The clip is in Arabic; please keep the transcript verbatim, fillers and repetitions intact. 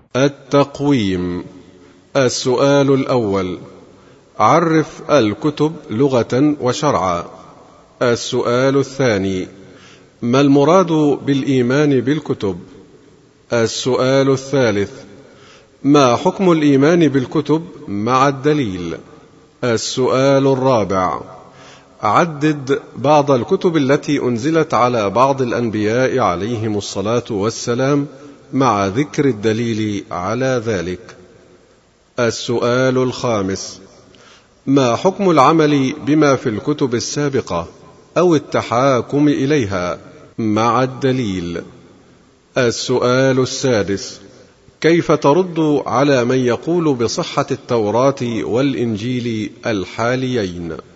التقويم. السؤال الأول: عرف الكتب لغة وشرعا. السؤال الثاني: ما المراد بالإيمان بالكتب؟ السؤال الثالث: ما حكم الإيمان بالكتب مع الدليل؟ السؤال الرابع: عدد بعض الكتب التي أنزلت على بعض الأنبياء عليهم الصلاة والسلام مع ذكر الدليل على ذلك. السؤال الخامس: ما حكم العمل بما في الكتب السابقة أو التحاكم إليها مع الدليل؟ السؤال السادس: كيف ترد على من يقول بصحة التوراة والإنجيل الحاليين؟